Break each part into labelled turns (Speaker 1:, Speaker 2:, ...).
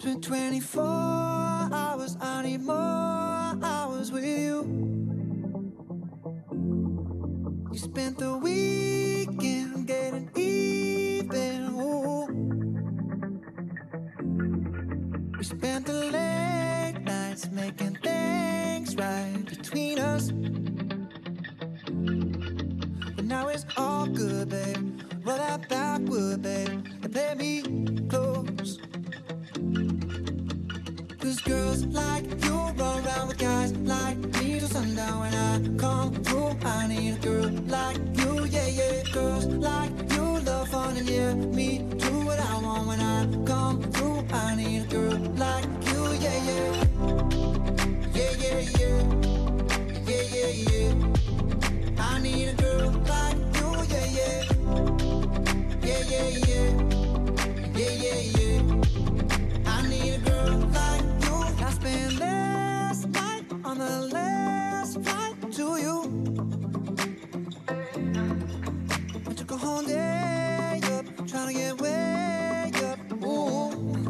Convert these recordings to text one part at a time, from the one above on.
Speaker 1: been 24 hours, I need more hours with you. You spent the weekend getting even, ooh. We spent the late nights making things right between us. But now it's all good, babe. Roll that backward, babe, and play me close. 'Cause girls like you run around with guys like me till sundown. When I come through, I need a girl like you, yeah, yeah. Girls like you love fun and yeah, me do what I want. When I come through, I need a girl like you, yeah, yeah. Yeah, yeah, yeah. Yeah, yeah, yeah. I need a girl like you, yeah, yeah. Yeah, yeah, yeah. Yeah, yeah, yeah. I need a girl like you. I spent last night on the last flight to you. I took a whole day up, trying to get way up. Ooh.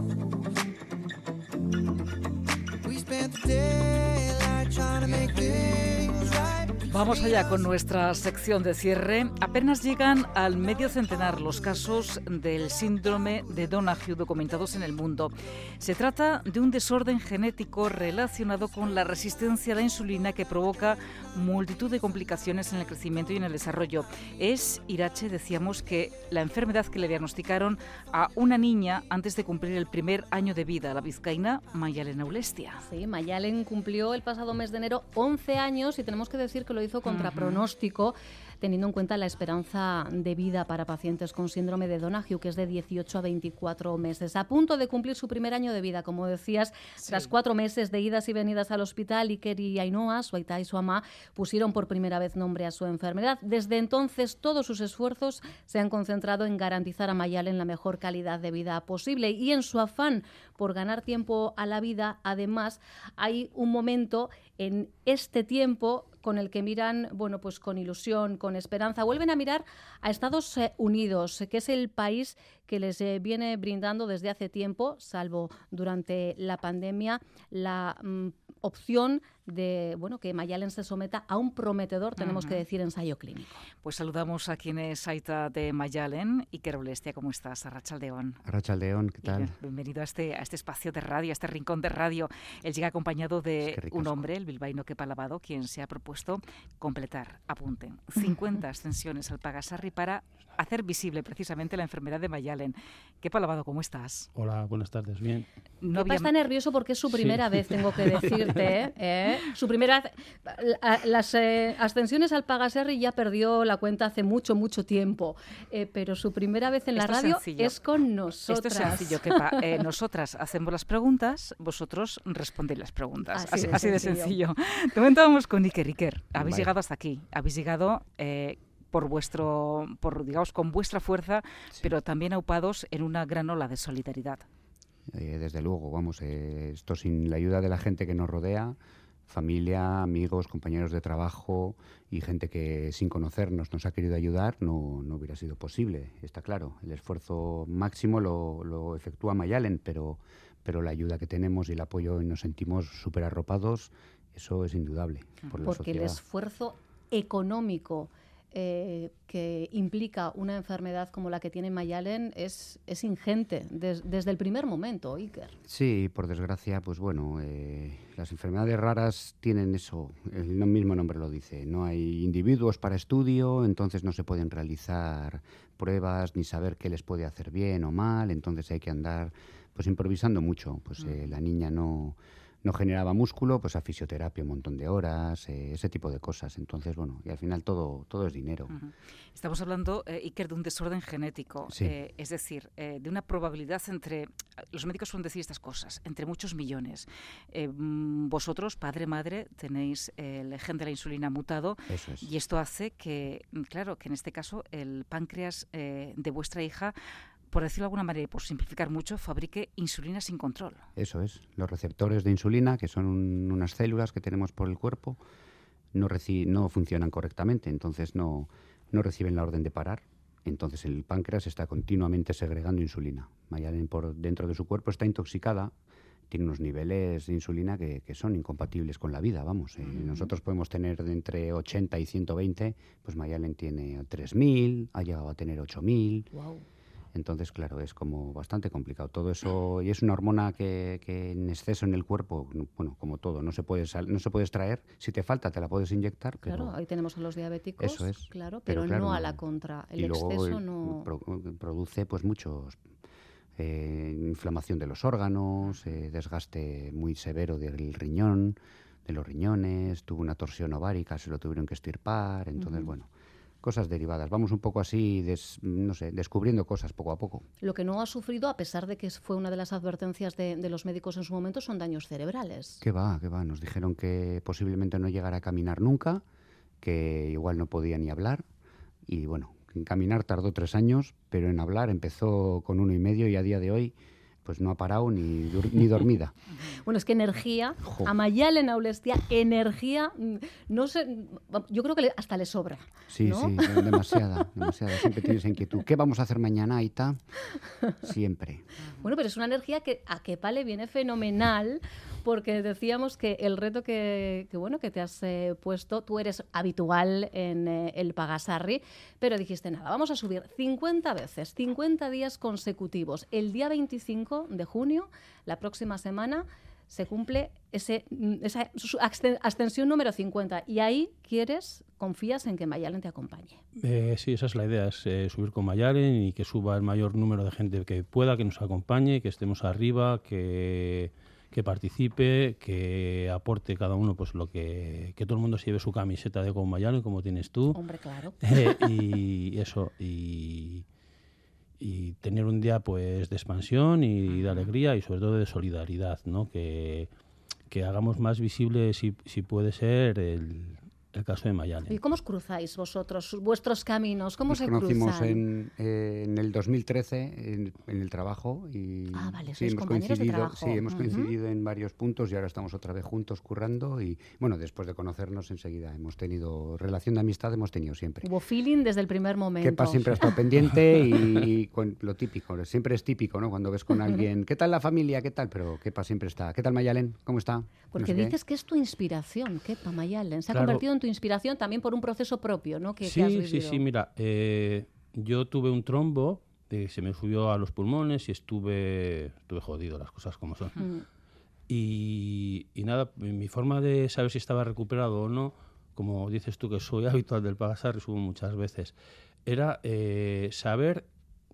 Speaker 1: We spent the daylight trying to make things right.
Speaker 2: Vamos allá con nuestra sección de cierre. Apenas llegan al medio centenar los casos del síndrome de Donahue documentados en el mundo. Se trata de un desorden genético relacionado con la resistencia a la insulina que provoca multitud de complicaciones en el crecimiento y en el desarrollo. Es, Irache, decíamos que la enfermedad que le diagnosticaron a una niña antes de cumplir el primer año de vida, la vizcaína Mayalen Aulestia.
Speaker 3: Sí, Mayalen cumplió el pasado mes de enero 11 años y tenemos que decir que lo hizo contra pronóstico, teniendo en cuenta la esperanza de vida para pacientes con síndrome de Donahue, que es de 18 a 24 meses. A punto de cumplir su primer año de vida, como decías, tras 4 meses de idas y venidas al hospital, Iker y Ainhoa, su aita y su ama, pusieron por primera vez nombre a su enfermedad. Desde entonces, todos sus esfuerzos se han concentrado en garantizar a Mayalen la mejor calidad de vida posible. Y en su afán por ganar tiempo a la vida, además, hay un momento en este tiempo con el que miran, bueno, pues con ilusión, con esperanza. Vuelven a mirar a Estados Unidos, que es el país que les viene brindando desde hace tiempo, salvo durante la pandemia, la opción de, bueno, que Mayalen se someta a un prometedor, tenemos que decir, ensayo clínico.
Speaker 2: Pues saludamos a quien es aita de Mayalen. Iker Aulestia, ¿cómo estás? Arratsaldeon.
Speaker 4: Arratsaldeon, ¿qué tal?
Speaker 2: Iker, bienvenido a este espacio de radio, a este rincón de radio. Él llega acompañado de un hombre, el bilbaíno Kepa Lavado, quien se ha propuesto completar, apunten, 50 ascensiones al Pagasarri para hacer visible precisamente la enfermedad de Mayalen. Kepa Lavado, ¿cómo estás?
Speaker 5: Hola, buenas tardes, bien.
Speaker 3: Kepa está nervioso porque es su primera vez, tengo que decirte, Su primera... Las ascensiones al Pagasarri ya perdió la cuenta hace mucho, mucho tiempo, pero su primera vez en la radio es con nosotras.
Speaker 2: Esto es sencillo, Kepa. Nosotras hacemos las preguntas, vosotros respondéis las preguntas. Así de sencillo. De momento vamos con Iker. Habéis llegado hasta aquí. Habéis llegado... digamos, con vuestra fuerza, pero también aupados en una gran ola de solidaridad.
Speaker 4: Desde luego, vamos, esto sin la ayuda de la gente que nos rodea, familia, amigos, compañeros de trabajo y gente que sin conocernos nos ha querido ayudar, no hubiera sido posible, está claro. El esfuerzo máximo lo efectúa Mayalen, pero la ayuda que tenemos y el apoyo y nos sentimos súper arropados, eso es indudable.
Speaker 3: Porque el esfuerzo económico que implica una enfermedad como la que tiene Mayalen es ingente desde el primer momento, Iker.
Speaker 4: Sí, por desgracia, pues bueno, las enfermedades raras tienen eso, el mismo nombre lo dice, no hay individuos para estudio, entonces no se pueden realizar pruebas ni saber qué les puede hacer bien o mal, entonces hay que andar pues improvisando mucho, pues la niña no generaba músculo, pues a fisioterapia un montón de horas, ese tipo de cosas. Entonces, bueno, y al final todo es dinero.
Speaker 2: Estamos hablando, Iker, de un desorden genético,
Speaker 4: sí.
Speaker 2: Es decir, de una probabilidad entre, los médicos suelen decir estas cosas, entre muchos millones. Vosotros, padre, madre, tenéis el gen de la insulina mutado.
Speaker 4: Eso es.
Speaker 2: Y esto hace que, claro, que en este caso el páncreas de vuestra hija, por decirlo de alguna manera, por simplificar mucho, fabrique insulina sin control.
Speaker 4: Eso es. Los receptores de insulina, que son unas células que tenemos por el cuerpo, no funcionan correctamente, entonces no reciben la orden de parar Entonces el páncreas está continuamente segregando insulina. Mayalen por dentro de su cuerpo está intoxicada, tiene unos niveles de insulina que son incompatibles con la vida, vamos. Nosotros podemos tener de entre 80 y 120, pues Mayalen tiene 3.000, ha llegado a tener 8.000.
Speaker 3: Wow.
Speaker 4: Entonces, claro, es como bastante complicado. Todo eso, y es una hormona que en exceso en el cuerpo, bueno, como todo, no se puede extraer. Si te falta, te la puedes inyectar.
Speaker 3: Claro, ahí tenemos a los diabéticos,
Speaker 4: eso es.
Speaker 3: claro, pero no a la contra. El exceso no...
Speaker 4: produce pues muchos... inflamación de los órganos, desgaste muy severo del riñón, de los riñones, tuvo una torsión ovárica, se lo tuvieron que extirpar, entonces, bueno... cosas derivadas. Vamos un poco así, descubriendo cosas poco a poco.
Speaker 3: Lo que no ha sufrido, a pesar de que fue una de las advertencias de los médicos en su momento, son daños cerebrales.
Speaker 4: ¿Qué va? Nos dijeron que posiblemente no llegara a caminar nunca, que igual no podía ni hablar. Y bueno, en caminar tardó 3 años, pero en hablar empezó con 1 y medio y a día de hoy pues no ha parado ni dormida.
Speaker 3: Bueno, es que energía, a Mayalen Aulestia, energía, no sé, yo creo que hasta le sobra.
Speaker 4: Sí,
Speaker 3: ¿no?
Speaker 4: sí, demasiada. Siempre tienes inquietud. ¿Qué vamos a hacer mañana, Aita? Siempre.
Speaker 3: Bueno, pero es una energía que a Kepa le viene fenomenal, porque decíamos que el reto que te has puesto, tú eres habitual en el Pagasarri, pero dijiste, nada, vamos a subir 50 veces, 50 días consecutivos. El día 25 de junio, la próxima semana, se cumple esa ascensión número 50. Y ahí confías en que Mayalen te acompañe.
Speaker 5: Sí, esa es la idea, es subir con Mayalen y que suba el mayor número de gente que pueda, que nos acompañe, que estemos arriba, que participe, que aporte cada uno pues lo que todo el mundo se lleve su camiseta de Go Mayalen, como tienes tú.
Speaker 3: Hombre, claro.
Speaker 5: Y eso, y tener un día pues de expansión y de alegría y sobre todo de solidaridad, ¿no? Que hagamos más visible, si puede ser, el caso de Mayalen.
Speaker 3: ¿Y cómo os cruzáis vosotros, vuestros caminos? ¿Cómo se cruzan?
Speaker 4: Nos conocimos en el 2013 en el trabajo y
Speaker 3: vale,
Speaker 4: sí,
Speaker 3: hemos coincidido,
Speaker 4: hemos coincidido en varios puntos y ahora estamos otra vez juntos currando y bueno, después de conocernos enseguida hemos tenido relación de amistad, hemos tenido siempre.
Speaker 3: Hubo feeling desde el primer momento.
Speaker 4: Kepa siempre ha estado pendiente y con lo típico, siempre es típico, ¿no? Cuando ves con alguien, ¿qué tal la familia? ¿Qué tal? Pero Kepa siempre está. ¿Qué tal Mayalen? ¿Cómo está?
Speaker 3: Porque
Speaker 4: no sé
Speaker 3: dices que es tu inspiración, Kepa Mayalen. Se ha
Speaker 5: Claro.
Speaker 3: convertido en tu inspiración también por un proceso propio, ¿no? Que has vivido.
Speaker 5: Sí, mira, yo tuve un trombo, se me subió a los pulmones y estuve jodido, las cosas como son. Y nada, mi forma de saber si estaba recuperado o no, como dices tú que soy habitual del Pagasarri, subo muchas veces, era saber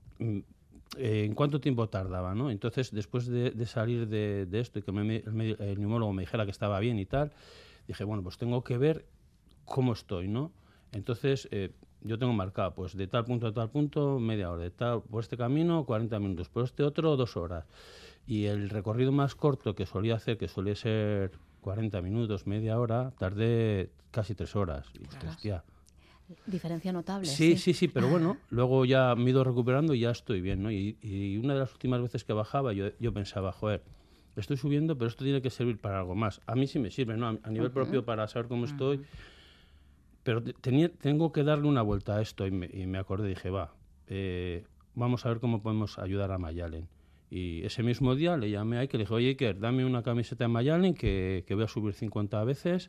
Speaker 5: en cuánto tiempo tardaba, ¿no? Entonces, después de salir de esto y que el neumólogo me dijera que estaba bien y tal, dije, bueno, pues tengo que ver cómo estoy, ¿no? Entonces, yo tengo marcado, pues de tal punto a tal punto, media hora, por este camino, 40 minutos, por este otro, 2 horas. Y el recorrido más corto que solía hacer, que solía ser 40 minutos, media hora, tardé casi 3 horas. Y dije, hostia.
Speaker 3: Diferencia notable.
Speaker 5: Sí, pero bueno, luego ya me he ido recuperando y ya estoy bien, ¿no? Y una de las últimas veces que bajaba, yo pensaba, joder, estoy subiendo, pero esto tiene que servir para algo más. A mí sí me sirve, ¿no? A nivel propio para saber cómo estoy. Pero tengo que darle una vuelta a esto y me acordé, dije, vamos a ver cómo podemos ayudar a Mayalen. Y ese mismo día le llamé a Iker y le dije, oye Iker, dame una camiseta de Mayalen que voy a subir 50 veces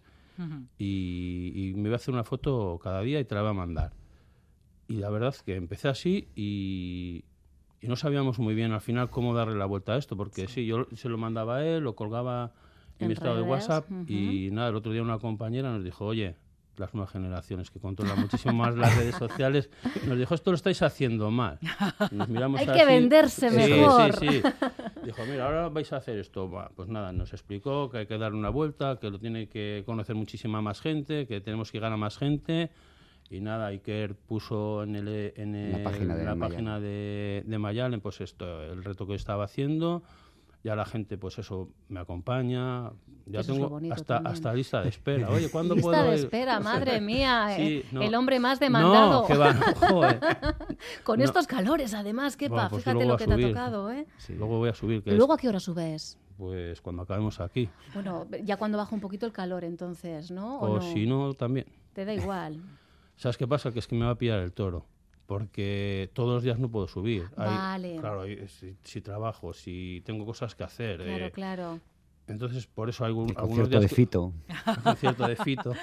Speaker 5: y me voy a hacer una foto cada día y te la voy a mandar. Y la verdad es que empecé así y no sabíamos muy bien al final cómo darle la vuelta a esto, porque sí yo se lo mandaba a él, lo colgaba en mi estado de WhatsApp y nada, el otro día una compañera nos dijo, oye, las nuevas generaciones que controlan muchísimo más las redes sociales, nos dijo, esto lo estáis haciendo mal. Nos miramos
Speaker 3: Hay
Speaker 5: así.
Speaker 3: que venderse mejor.
Speaker 5: Sí. Dijo, mira, ahora vais a hacer esto. Pues nada, nos explicó que hay que darle una vuelta, que lo tiene que conocer muchísima más gente, que tenemos que llegar a más gente. Y nada, Iker puso en la página de Mayalen, pues esto, el reto que estaba haciendo. Ya la gente, pues eso, me acompaña. Ya
Speaker 3: eso
Speaker 5: tengo hasta lista de espera. Oye, ¿cuándo
Speaker 3: lista
Speaker 5: puedo ir?
Speaker 3: de espera, madre mía.
Speaker 5: Sí, no.
Speaker 3: El hombre más demandado.
Speaker 5: No, que va, joder.
Speaker 3: Con estos calores, además, Kepa,
Speaker 5: pues
Speaker 3: fíjate lo que te ha tocado, ¿eh?
Speaker 5: Sí, luego voy a subir.
Speaker 3: ¿Y luego a qué hora subes?
Speaker 5: Pues cuando acabemos aquí.
Speaker 3: Bueno, ya cuando baja un poquito el calor, entonces, ¿no?
Speaker 5: O
Speaker 3: no?
Speaker 5: si no, también.
Speaker 3: Te da igual.
Speaker 5: ¿Sabes qué pasa? Que es que me va a pillar el toro. porque todos los días no puedo subir.
Speaker 3: Vale.
Speaker 5: Claro, si trabajo, si tengo cosas que hacer.
Speaker 3: Claro, claro.
Speaker 5: Entonces, por eso hay algunos
Speaker 4: concierto
Speaker 5: días...
Speaker 4: de Fito.
Speaker 5: El concierto de Fito.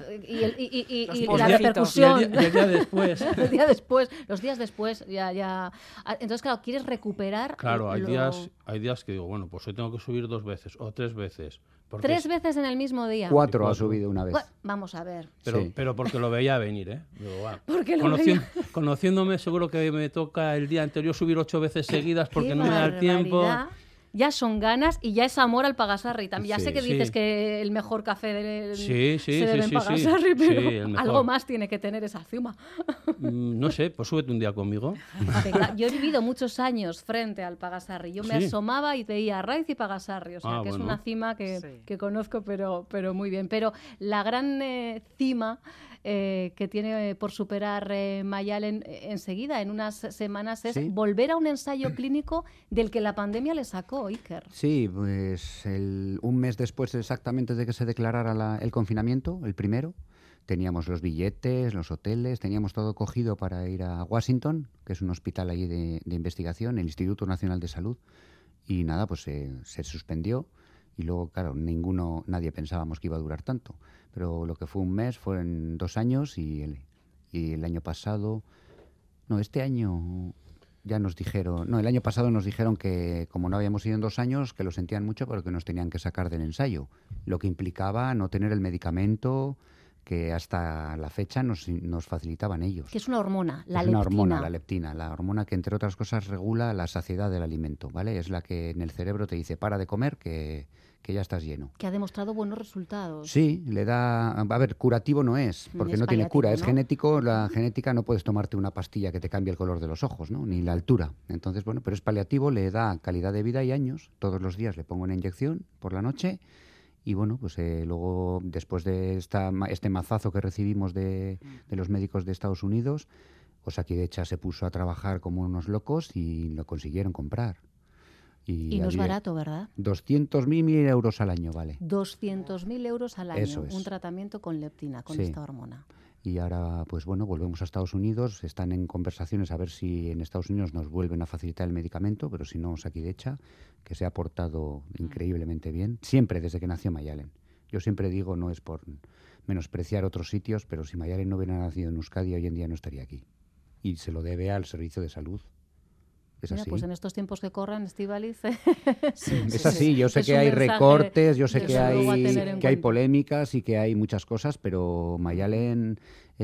Speaker 3: Y
Speaker 2: Los
Speaker 3: la
Speaker 2: de Fito.
Speaker 3: repercusión.
Speaker 5: Y el día después.
Speaker 3: Los días después, ya. Entonces, claro, quieres recuperar.
Speaker 5: Claro, hay días que digo, bueno, pues hoy tengo que subir 2 veces o 3 veces.
Speaker 3: 3 veces en el mismo día.
Speaker 4: 4 ha subido una vez.
Speaker 3: Vamos a ver.
Speaker 5: Pero porque lo veía venir, ¿eh? Digo,
Speaker 3: Porque lo veía.
Speaker 5: Conociéndome, seguro que me toca el día anterior subir 8 veces seguidas porque
Speaker 3: Qué
Speaker 5: no me da el tiempo.
Speaker 3: barbaridad. Ya son ganas y ya es amor al Pagasarri. Ya sé que
Speaker 5: Sí.
Speaker 3: dices que el mejor café
Speaker 5: Sí,
Speaker 3: se debe en
Speaker 5: sí.
Speaker 3: Pagasarri, pero
Speaker 5: Sí, el mejor.
Speaker 3: algo más tiene que tener esa cima.
Speaker 5: No sé, pues súbete un día conmigo.
Speaker 3: Venga, yo he vivido muchos años frente al Pagasarri. Yo me
Speaker 5: Sí.
Speaker 3: asomaba y veía Raiz y Pagasarri. O sea, que es
Speaker 5: bueno.
Speaker 3: una cima que,
Speaker 2: Sí.
Speaker 3: que conozco, pero muy bien. Pero la gran cima que tiene por superar Mayalen enseguida, en unas semanas, es
Speaker 4: Sí.
Speaker 3: volver a un ensayo clínico del que la pandemia le sacó, Iker.
Speaker 4: Sí, pues un mes después exactamente de que se declarara el confinamiento, el primero, teníamos los billetes, los hoteles, teníamos todo cogido para ir a Washington, que es un hospital allí de investigación, el Instituto Nacional de Salud, y nada, pues se suspendió y luego, claro, nadie pensábamos que iba a durar tanto, pero lo que fue un mes fueron 2 años y el año pasado, no, este año... Ya nos dijeron, no, el año pasado nos dijeron que como no habíamos ido en 2 años, que lo sentían mucho, pero que nos tenían que sacar del ensayo, lo que implicaba no tener el medicamento que hasta la fecha nos facilitaban ellos.
Speaker 3: Que es una hormona, la
Speaker 4: Es
Speaker 3: leptina.
Speaker 4: una hormona, la leptina, la hormona que entre otras cosas regula la saciedad del alimento, ¿vale? Es la que en el cerebro te dice para de comer que ya estás lleno.
Speaker 3: Que ha demostrado buenos resultados.
Speaker 4: Sí, le da... A ver, curativo no es, porque
Speaker 3: Es
Speaker 4: no tiene cura,
Speaker 3: paliativo,
Speaker 4: es
Speaker 3: ¿no?
Speaker 4: genético. La genética no puedes tomarte una pastilla que te cambie el color de los ojos, ¿no? Ni la altura. Entonces, bueno, pero es paliativo, le da calidad de vida y años. Todos los días le pongo una inyección por la noche y, bueno, pues luego, después de este mazazo que recibimos de los médicos de Estados Unidos, Osakidetza se puso a trabajar como unos locos y lo consiguieron comprar.
Speaker 3: Y no es barato, ¿verdad?
Speaker 4: 200.000 euros al año, vale.
Speaker 3: 200.000 euros al año,
Speaker 4: Eso es.
Speaker 3: un tratamiento con leptina, con
Speaker 4: Sí.
Speaker 3: esta hormona.
Speaker 4: Y ahora, pues bueno, volvemos a Estados Unidos. Están en conversaciones a ver si en Estados Unidos nos vuelven a facilitar el medicamento, pero si no, Osakidetza, que se ha portado increíblemente bien, siempre desde que nació Mayalen. Yo siempre digo, no es por menospreciar otros sitios, pero si Mayalen no hubiera nacido en Euskadi, hoy en día no estaría aquí. Y se lo debe al servicio de salud. Es
Speaker 3: Mira,
Speaker 4: así.
Speaker 3: pues en estos tiempos que corren, Estíbaliz,
Speaker 4: Es así, yo sé
Speaker 3: Es
Speaker 4: que
Speaker 3: un
Speaker 4: hay
Speaker 3: mensaje,
Speaker 4: recortes, yo sé
Speaker 3: desde
Speaker 4: que
Speaker 3: luego, a tener en
Speaker 4: hay
Speaker 3: cuenta.
Speaker 4: polémicas y que hay muchas cosas, pero Mayalen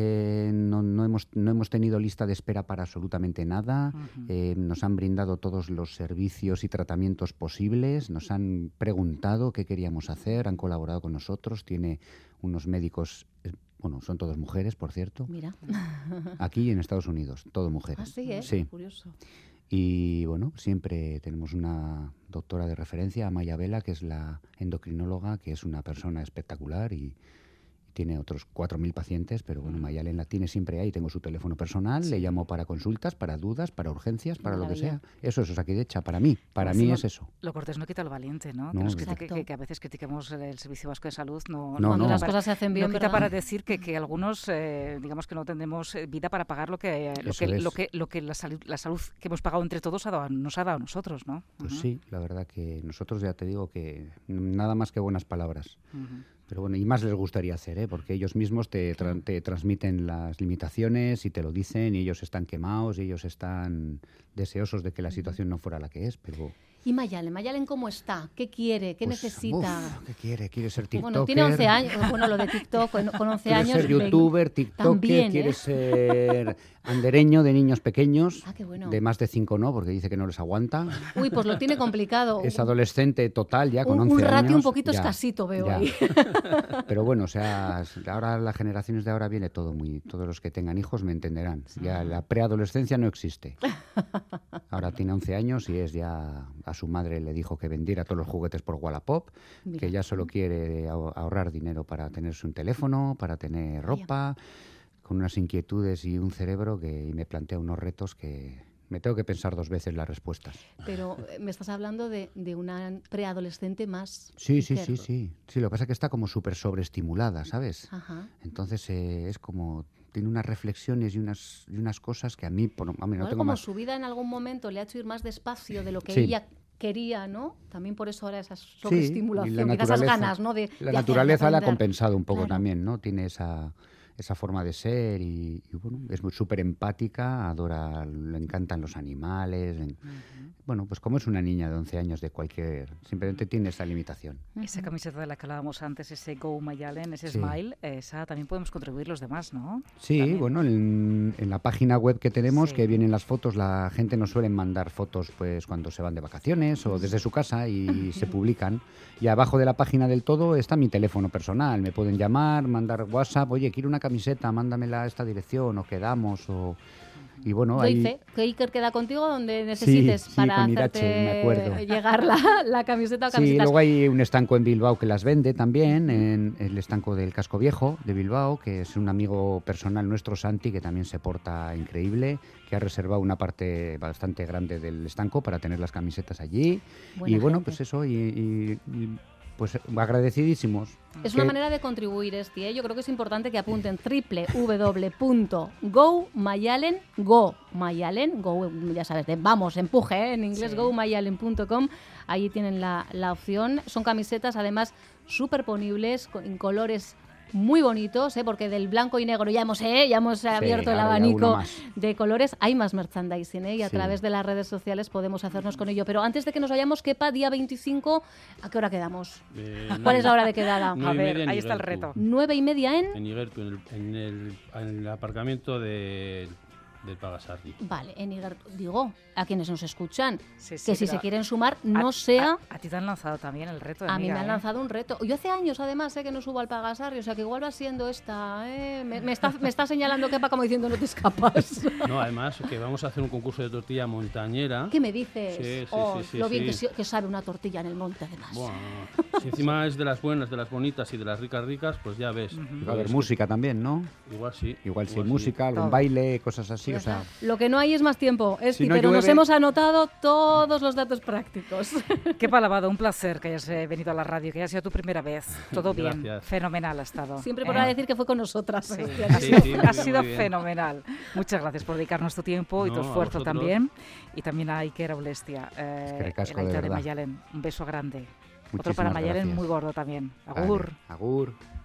Speaker 4: no hemos tenido lista de espera para absolutamente nada. Nos han brindado todos los servicios y tratamientos posibles, nos han preguntado qué queríamos hacer, han colaborado con nosotros, tiene unos médicos... Bueno, son todos mujeres, por cierto.
Speaker 3: mira.
Speaker 4: Aquí en Estados Unidos, todo mujeres.
Speaker 3: Así es,
Speaker 4: Sí.
Speaker 3: curioso.
Speaker 4: Y bueno, siempre tenemos una doctora de referencia, Amaya Vela, que es la endocrinóloga, que es una persona espectacular y tiene otros 4.000 pacientes, pero bueno, Mayalen la tiene siempre ahí. Tengo su teléfono personal, le llamo para consultas, para dudas, para urgencias, para lo que
Speaker 3: Maravilla.
Speaker 4: sea. Eso es Osakidetza, para mí
Speaker 2: Encima,
Speaker 4: es eso.
Speaker 2: Lo cortés no quita lo valiente, ¿no?
Speaker 4: No,
Speaker 2: Que,
Speaker 3: exacto.
Speaker 2: que a veces critiquemos el Servicio Vasco de Salud.
Speaker 4: No,
Speaker 3: Cuando
Speaker 4: no.
Speaker 3: las
Speaker 2: para-
Speaker 3: cosas se hacen bien,
Speaker 2: no quita
Speaker 3: ¿verdad?
Speaker 2: para decir que algunos, digamos que no tendremos vida para pagar lo que la salud que hemos pagado entre todos nos ha dado a nosotros, ¿no?
Speaker 4: Pues
Speaker 2: Ujú.
Speaker 4: sí, la verdad que nosotros ya te digo que nada más que buenas palabras.
Speaker 2: Ujú.
Speaker 4: Pero bueno, y más les gustaría hacer, ¿eh? Porque ellos mismos te transmiten las limitaciones y te lo dicen, y ellos están quemados y ellos están deseosos de que la situación no fuera la que es, pero...
Speaker 3: ¿Y Mayalen cómo está? ¿Qué quiere? ¿Qué
Speaker 4: pues,
Speaker 3: necesita?
Speaker 4: uf, ¿qué quiere? ¿Quiere ser tiktoker?
Speaker 3: Bueno, tiene 11 años. Bueno, lo de TikTok, con 11
Speaker 4: Quiere
Speaker 3: años.
Speaker 4: ser youtuber, tiktoker,
Speaker 3: también,
Speaker 4: quiere
Speaker 3: ¿eh?
Speaker 4: ser andereño de niños pequeños,
Speaker 3: Ah, qué bueno.
Speaker 4: de más de 5 no, porque dice que no les aguanta.
Speaker 3: Uy, pues lo tiene complicado.
Speaker 4: Es adolescente total ya, con 11
Speaker 3: un
Speaker 4: años.
Speaker 3: ratio un poquito
Speaker 4: ya,
Speaker 3: escasito veo
Speaker 4: ya.
Speaker 3: ahí.
Speaker 4: Pero bueno, o sea, ahora las generaciones de ahora viene todo muy... Todos los que tengan hijos me entenderán. Ya la preadolescencia no existe. Ahora tiene 11 años y es ya... A su madre le dijo que vendiera todos los juguetes por Wallapop,
Speaker 3: Mira.
Speaker 4: que ya solo quiere ahorrar dinero para tenerse un teléfono, para tener ropa, con unas inquietudes y un cerebro y me plantea unos retos que me tengo que pensar 2 veces las respuestas.
Speaker 3: Pero me estás hablando de una preadolescente más...
Speaker 4: Sí.
Speaker 3: Iker.
Speaker 4: Sí, lo que pasa es que está como súper sobreestimulada, ¿sabes?
Speaker 3: Ajá.
Speaker 4: Entonces es como tiene unas reflexiones y unas cosas que a mí, no tengo
Speaker 3: como
Speaker 4: más...
Speaker 3: su vida en algún momento le ha hecho ir más despacio de lo que
Speaker 4: Sí.
Speaker 3: ella quería, ¿no? También por eso ahora esa
Speaker 4: Sí,
Speaker 3: sobreestimulación,
Speaker 4: y
Speaker 3: quizás esas ganas, ¿no?
Speaker 4: La naturaleza la ha compensado un poco
Speaker 3: Claro.
Speaker 4: también, ¿no? Tiene esa forma de ser y bueno, es súper empática, adora, le encantan los animales. Bueno, pues como es una niña de 11 años simplemente tiene esa limitación.
Speaker 2: Esa camiseta de la que hablábamos antes, ese Go Mayalen, ese
Speaker 4: Sí.
Speaker 2: Smile, esa también podemos contribuir los demás, ¿no?
Speaker 4: Sí,
Speaker 2: También.
Speaker 4: bueno, en la página web que tenemos,
Speaker 2: Sí.
Speaker 4: que vienen las fotos, la gente nos suele mandar fotos pues cuando se van de vacaciones o desde su casa y se publican. Y abajo de la página del todo está mi teléfono personal. Me pueden llamar, mandar WhatsApp, oye, quiero una camiseta, mándamela a esta dirección o quedamos y bueno,
Speaker 3: Doy
Speaker 4: ahí...
Speaker 3: fe que Iker queda contigo donde necesites
Speaker 4: sí,
Speaker 3: para
Speaker 4: con Irache, me
Speaker 3: hacerte
Speaker 4: acuerdo.
Speaker 3: llegar la camiseta o
Speaker 4: Sí,
Speaker 3: camisetas.
Speaker 4: luego hay un estanco en Bilbao que las vende también, en el estanco del Casco Viejo de Bilbao, que es un amigo personal nuestro, Santi, que también se porta increíble, que ha reservado una parte bastante grande del estanco para tener las camisetas allí.
Speaker 3: Buena
Speaker 4: y bueno,
Speaker 3: gente.
Speaker 4: pues eso, pues agradecidísimos.
Speaker 3: Es
Speaker 4: Que-
Speaker 3: una manera de contribuir, ¿eh? Yo creo que es importante que apunten www.gomayalen, Go, ya sabes, de vamos, empuje, ¿eh? En inglés,
Speaker 2: Sí.
Speaker 3: gomayalen.com. Ahí tienen la opción. Son camisetas, además, superponibles, en colores muy bonitos, porque del blanco y negro ya hemos abierto el
Speaker 4: ahora ya
Speaker 3: abanico
Speaker 4: uno más.
Speaker 3: de colores. Hay más merchandising, y a
Speaker 4: Sí.
Speaker 3: través de las redes sociales podemos hacernos con ello. Pero antes de que nos vayamos, Kepa, día 25, ¿a qué hora quedamos? ¿Cuál es la hora de quedada?
Speaker 5: No.
Speaker 2: A
Speaker 5: 9:30
Speaker 2: ver,
Speaker 5: en
Speaker 2: ahí está el
Speaker 5: Igertu.
Speaker 2: reto.
Speaker 3: 9:30
Speaker 5: En Igertu, en el aparcamiento del Pagasarri.
Speaker 3: Vale, en Igertu. Digo, a quienes nos escuchan,
Speaker 2: Sí, sí,
Speaker 3: que si
Speaker 2: pero
Speaker 3: se quieren sumar, no sea...
Speaker 2: A ti te han lanzado también el reto,
Speaker 3: A mí
Speaker 2: amiga,
Speaker 3: me han
Speaker 2: ¿eh?
Speaker 3: lanzado un reto. Yo hace años, además, que no subo al Pagasarri, o sea que igual va siendo esta... Me está señalando Kepa como diciendo no te escapas.
Speaker 5: No, además que vamos a hacer un concurso de tortilla montañera.
Speaker 3: ¿Qué me dices?
Speaker 5: Sí, sí,
Speaker 3: Oh,
Speaker 5: sí,
Speaker 3: lo bien
Speaker 5: sí.
Speaker 3: que sabe una tortilla en el monte, además.
Speaker 5: Bueno, si encima es de las buenas, de las bonitas y de las ricas, pues ya ves.
Speaker 4: Va a haber música también, ¿no?
Speaker 5: Igual sí.
Speaker 4: Igual sí,
Speaker 5: sí.
Speaker 4: música, algún
Speaker 2: Todo.
Speaker 4: baile, cosas así, o sea...
Speaker 3: Lo que no hay es más tiempo,
Speaker 4: Si no
Speaker 3: pero nos
Speaker 4: llueve-
Speaker 3: hemos anotado todos los datos prácticos.
Speaker 2: Qué palabado, un placer que hayas venido a la radio, que haya sido tu primera vez. Todo bien,
Speaker 5: Gracias.
Speaker 2: fenomenal ha estado.
Speaker 3: Siempre por decir que fue con nosotras.
Speaker 2: Sí,
Speaker 3: Sebastián.
Speaker 2: ha sido,
Speaker 5: sí, muy
Speaker 2: ha
Speaker 5: bien,
Speaker 2: sido
Speaker 5: muy bien.
Speaker 2: fenomenal. Muchas gracias por dedicarnos tu tiempo y tu
Speaker 5: No, a
Speaker 2: esfuerzo
Speaker 5: vosotros.
Speaker 2: también. Y también a Iker Aulestia,
Speaker 4: que ricasco,
Speaker 2: el
Speaker 4: de
Speaker 2: Aita de
Speaker 4: verdad.
Speaker 2: Mayalen. Un beso grande. Otro
Speaker 4: Muchísimas
Speaker 2: para Mayalen
Speaker 4: gracias.
Speaker 2: muy gordo también.
Speaker 4: Vale,
Speaker 2: Agur.
Speaker 4: agur.